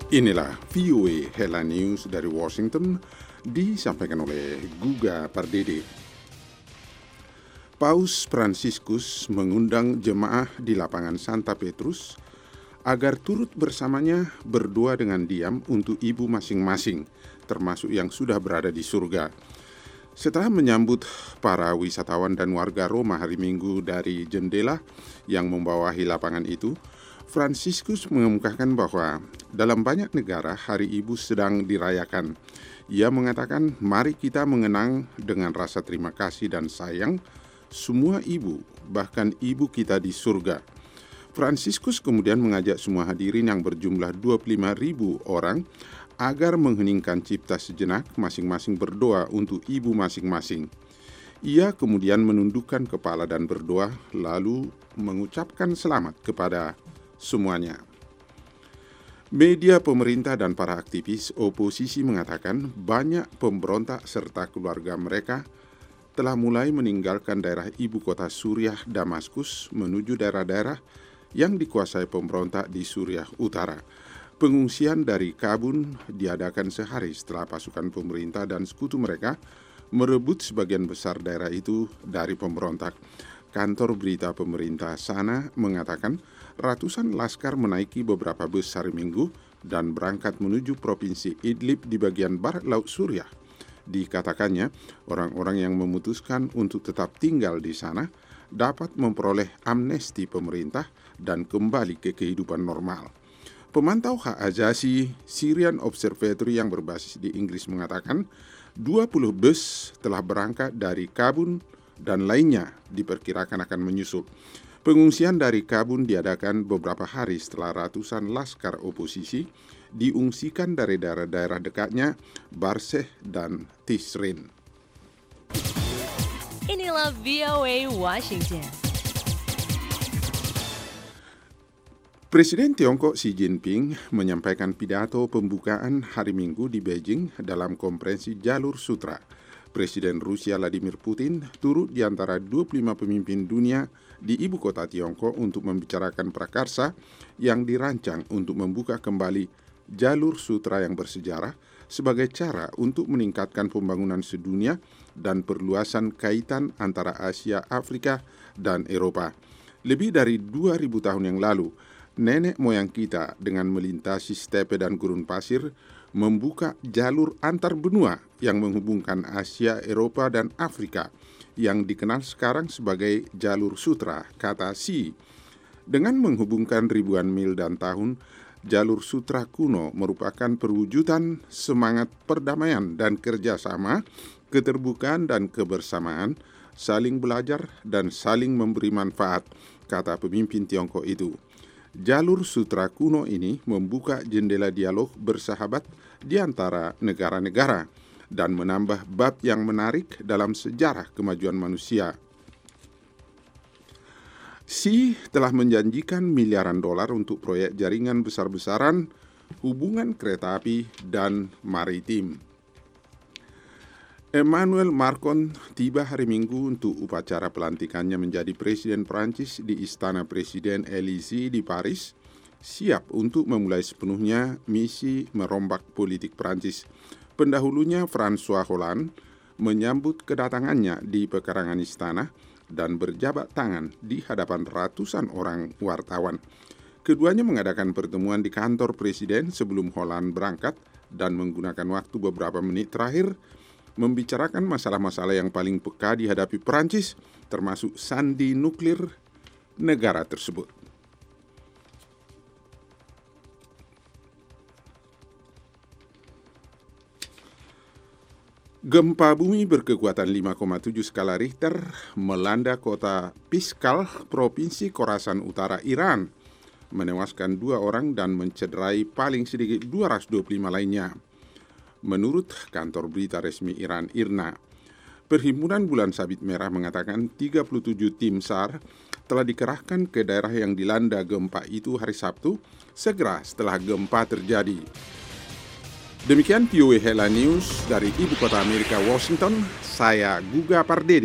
Inilah VOA Headline News dari Washington, disampaikan oleh Guga Pardede. Paus Fransiskus mengundang jemaah di lapangan Santa Petrus agar turut bersamanya berdoa dengan diam untuk ibu masing-masing, termasuk yang sudah berada di surga. Setelah menyambut para wisatawan dan warga Roma hari Minggu dari jendela yang membawahi lapangan itu, Fransiskus mengemukakan bahwa dalam banyak negara Hari Ibu sedang dirayakan. Ia mengatakan, mari kita mengenang dengan rasa terima kasih dan sayang semua ibu, bahkan ibu kita di surga. Fransiskus kemudian mengajak semua hadirin yang berjumlah 25.000 orang agar mengheningkan cipta sejenak, masing-masing berdoa untuk ibu masing-masing. Ia kemudian menundukkan kepala dan berdoa, lalu mengucapkan selamat kepada semuanya. Media pemerintah dan para aktivis oposisi mengatakan banyak pemberontak serta keluarga mereka telah mulai meninggalkan daerah ibu kota Suriah, Damaskus, menuju daerah-daerah yang dikuasai pemberontak di Suriah Utara. Pengungsian dari Kabun diadakan sehari setelah pasukan pemerintah dan sekutu mereka merebut sebagian besar daerah itu dari pemberontak. Kantor berita pemerintah sana mengatakan ratusan laskar menaiki beberapa bus hari Minggu dan berangkat menuju provinsi Idlib di bagian barat laut Suriah. Dikatakannya, orang-orang yang memutuskan untuk tetap tinggal di sana dapat memperoleh amnesti pemerintah dan kembali ke kehidupan normal. Pemantau hak asasi Syrian Observatory yang berbasis di Inggris mengatakan 20 bus telah berangkat dari Kabun dan lainnya diperkirakan akan menyusul. Pengungsian dari Kabun diadakan beberapa hari setelah ratusan laskar oposisi diungsikan dari daerah-daerah dekatnya, Barseh dan Tisrin. Inilah VOA Washington. Presiden Tiongkok Xi Jinping menyampaikan pidato pembukaan hari Minggu di Beijing dalam konferensi Jalur Sutra. Presiden Rusia Vladimir Putin turut di antara 25 pemimpin dunia di ibu kota Tiongkok untuk membicarakan prakarsa yang dirancang untuk membuka kembali jalur sutra yang bersejarah sebagai cara untuk meningkatkan pembangunan sedunia dan perluasan kaitan antara Asia, Afrika, dan Eropa. Lebih dari 2000 tahun yang lalu, nenek moyang kita dengan melintasi stepe dan gurun pasir membuka jalur antar benua yang menghubungkan Asia, Eropa, dan Afrika yang dikenal sekarang sebagai jalur sutra, kata Xi. Dengan menghubungkan ribuan mil dan tahun, jalur sutra kuno merupakan perwujudan semangat perdamaian dan kerjasama, keterbukaan dan kebersamaan, saling belajar dan saling memberi manfaat, kata pemimpin Tiongkok itu. Jalur sutra kuno ini membuka jendela dialog bersahabat di antara negara-negara dan menambah bab yang menarik dalam sejarah kemajuan manusia. Xi telah menjanjikan miliaran dolar untuk proyek jaringan besar-besaran, hubungan kereta api, dan maritim. Emmanuel Macron tiba hari Minggu untuk upacara pelantikannya menjadi Presiden Prancis di Istana Presiden Élysée di Paris, siap untuk memulai sepenuhnya misi merombak politik Prancis. Pendahulunya François Hollande menyambut kedatangannya di pekarangan istana dan berjabat tangan di hadapan ratusan orang wartawan. Keduanya mengadakan pertemuan di kantor Presiden sebelum Hollande berangkat dan menggunakan waktu beberapa menit terakhir membicarakan masalah-masalah yang paling peka dihadapi Perancis, termasuk sandi nuklir negara tersebut. Gempa bumi berkekuatan 5,7 skala Richter melanda kota Piskal, Provinsi Khorasan Utara, Iran, menewaskan 2 orang dan mencederai paling sedikit 225 lainnya. Menurut kantor berita resmi Iran IRNA, Perhimpunan Bulan Sabit Merah mengatakan 37 tim SAR telah dikerahkan ke daerah yang dilanda gempa itu hari Sabtu, segera setelah gempa terjadi. Demikian VOA Headline News dari Ibu Kota Amerika, Washington. Saya Guga Pardede.